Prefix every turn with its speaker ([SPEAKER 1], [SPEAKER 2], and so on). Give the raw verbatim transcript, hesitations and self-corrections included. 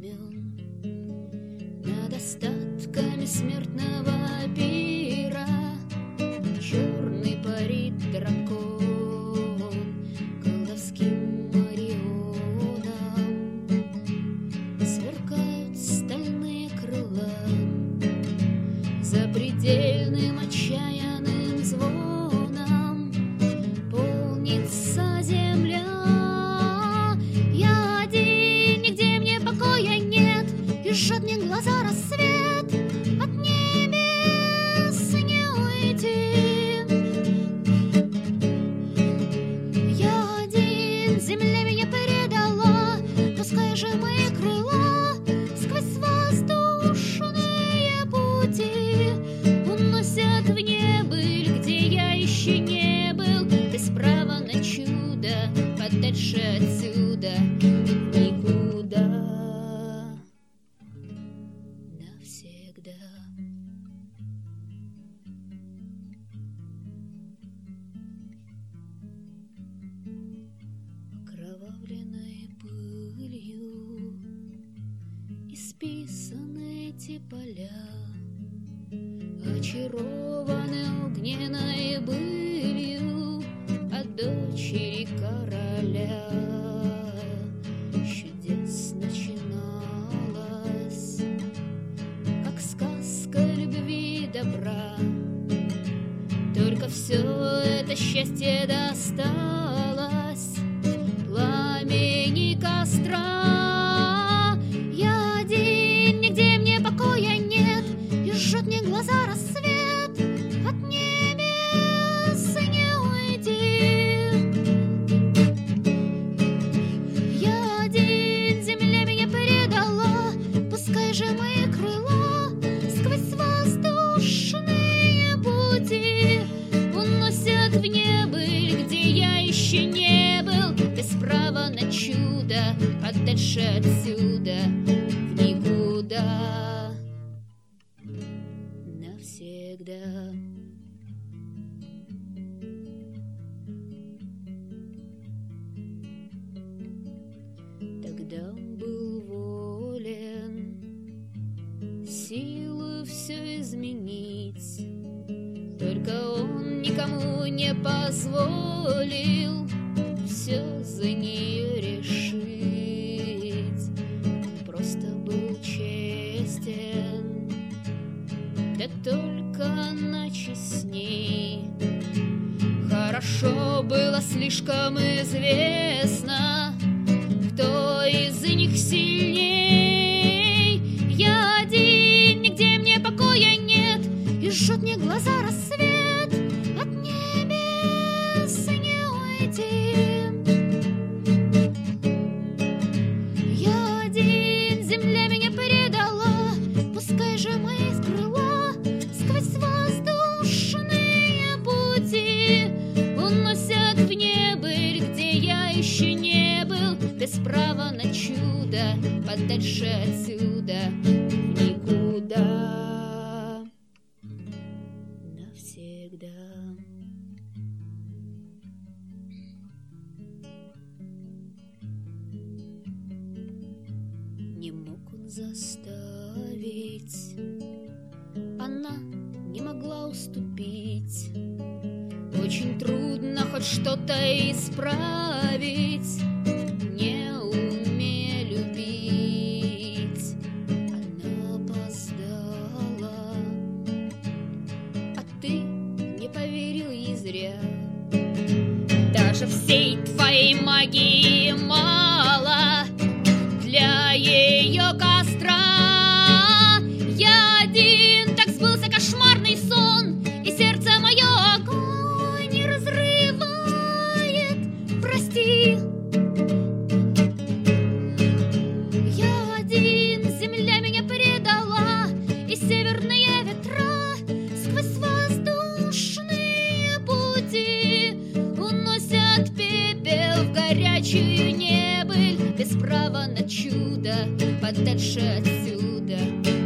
[SPEAKER 1] времен над остатками смертного пира черный парит дракон колдовским орионом, сверкают стальные крыла запредельным отчаянным звоном полнится земля. Я один, нигде мне покоя нет, и жжет мне глаза рассвет, от небес не уйти. Я один, земля меня предала, пускай же мои крыла сквозь воздушные пути уносят в небыль, где я еще не был, без права на чудо, подальше отсюда никуда навсегда. Окровавленной пылью исписаны эти поля, очарованы огненной былью от дочери короля. Чудес начиналась, как сказка любви и добра, только все это счастье досталось пламени костра. Я один, нигде мне покоя нет, и жжет мне глаза рассвет, от небес не уйти. Я один, земля меня предала, пускай же мои крыла сквозь воздушные пути уносят в небыль, где я еще не был, без права на чудо, подальше отсюда в никуда навсегда. Тогда он был волен силу все изменить, только он никому не позволил все за нее решить. Он просто был честен, да только она честней. Хорошо было слишком известно, кто из них сильней. Я один, нигде мне покоя нет, и жжет мне глаза рассвет, от небес не уйти. Я один, земля меня предала, пускай же мои крыла сквозь воздушные пути уносят в небыль, где я еще не был, без права на чудо, подальше отсюда в никуда навсегда. Не мог он заставить, она не могла уступить. Очень трудно хоть что-то исправить, не умея любить. Она опоздала, а ты не поверил ей зря. Даже всей твоей магии мало для ее костра. Я один, так сбылся кошмарный сон, и сердце мое огонь не разрывает, прости. Я один, земля меня предала, и северные ветра сквозь воздушные пути уносят пепел в горячую небыль, без права на чудо, подальше отсюда.